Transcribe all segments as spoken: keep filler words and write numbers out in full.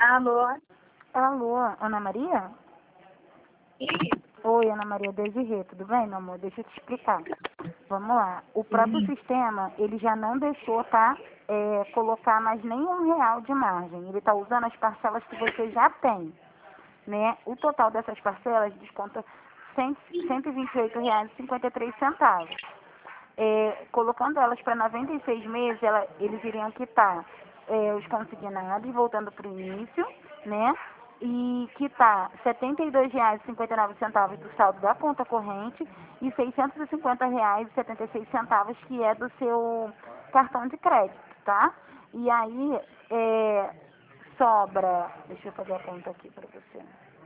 Alô? Alô, Ana Maria? Isso. Oi, Ana Maria Desirê, tudo bem, meu amor? Deixa eu te explicar. Vamos lá. O próprio Sim. sistema, ele já não deixou, tá, é, colocar mais nenhum real de margem. Ele está usando as parcelas que você já tem, né? O total dessas parcelas desconta cem cento e vinte e oito reais e cinquenta e três centavos. É, colocando elas para noventa e seis meses, ela, eles iriam quitar é, os consignados, voltando para o início, né? E quitar setenta e dois reais e cinquenta e nove centavos do saldo da conta corrente e seiscentos e cinquenta reais e setenta e seis centavos que é do seu cartão de crédito, tá? E aí é, sobra, deixa eu fazer a conta aqui para você.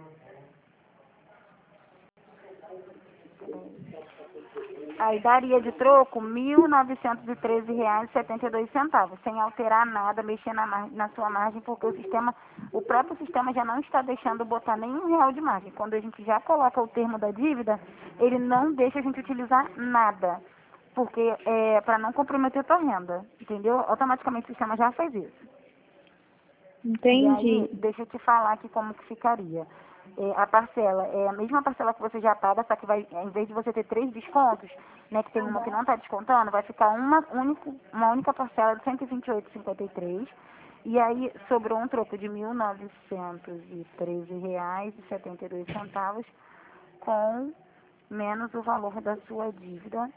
Aí daria de troco mil novecentos e treze reais e setenta e dois centavos, sem alterar nada, mexer na, mar... na sua margem, porque o sistema, o próprio sistema já não está deixando botar nenhum real de margem. Quando a gente já coloca o termo da dívida, ele não deixa a gente utilizar nada, porque é para não comprometer a tua renda, entendeu? Automaticamente o sistema já faz isso. E aí, Entendi. deixa eu te falar aqui como que ficaria. É, a parcela é a mesma parcela que você já paga, só que vai, em vez de você ter três descontos, né, que tem uma que não está descontando, vai ficar uma, único, uma única parcela de cento e vinte e oito reais e cinquenta e três centavos. E aí sobrou um troco de mil novecentos e treze reais e setenta e dois centavos com menos o valor da sua dívida.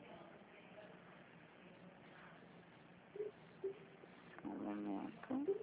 Um momento.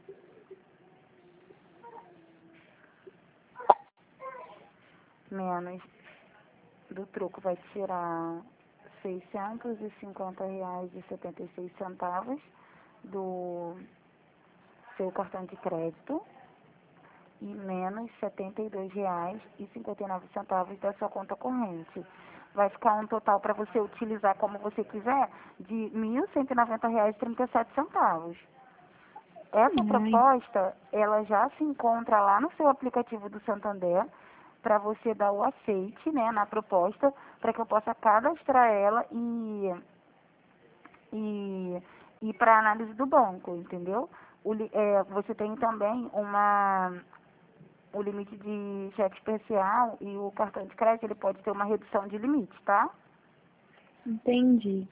Menos do troco vai tirar seiscentos e cinquenta reais e setenta e seis centavos do seu cartão de crédito e menos setenta e dois reais e cinquenta e nove centavos da sua conta corrente. Vai ficar um total para você utilizar como você quiser de mil cento e noventa reais e trinta e sete centavos. Essa Ai, proposta, ela já se encontra lá no seu aplicativo do Santander, para você dar o aceite, né, na proposta, para que eu possa cadastrar ela e, e, e para análise do banco, entendeu? O, li- é, você tem também uma, o limite de cheque especial e o cartão de crédito, ele pode ter uma redução de limite, tá? entendi.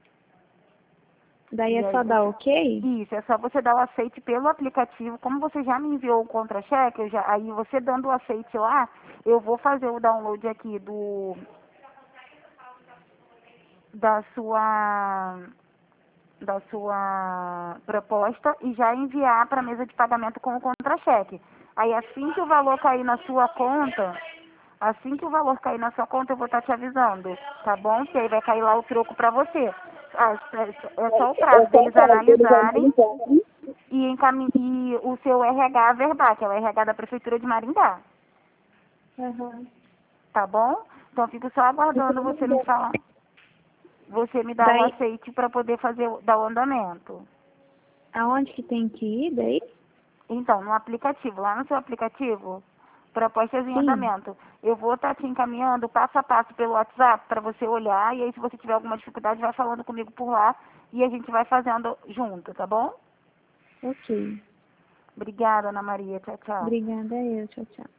Daí E é aí só dar você... ok? Isso, é só você dar o aceite pelo aplicativo. Como você já me enviou o contra-cheque, eu já... aí você dando o aceite lá, eu vou fazer o download aqui do da sua da sua proposta e já enviar para a mesa de pagamento com o contra-cheque. Aí assim que o valor cair na sua conta, assim que o valor cair na sua conta, eu vou estar te avisando, tá bom? Que aí vai cair lá o troco para você. Ah, é é só o prazo deles analisarem e, encamin... e o seu R H verbal, que é o R H da Prefeitura de Maringá, Aham. tá bom? Então, eu fico só aguardando você me falar, você me dar o Daí, aceite para poder fazer, o- dar o andamento. aonde que tem que ir daí? Então, no aplicativo, lá no seu aplicativo, propostas em Sim. andamento, eu vou estar te encaminhando passo a passo pelo WhatsApp para você olhar, e aí se você tiver alguma dificuldade, vai falando comigo por lá, e a gente vai fazendo junto, tá bom? Ok. Obrigada, Ana Maria. Tchau, tchau. Obrigada eu. Tchau, tchau.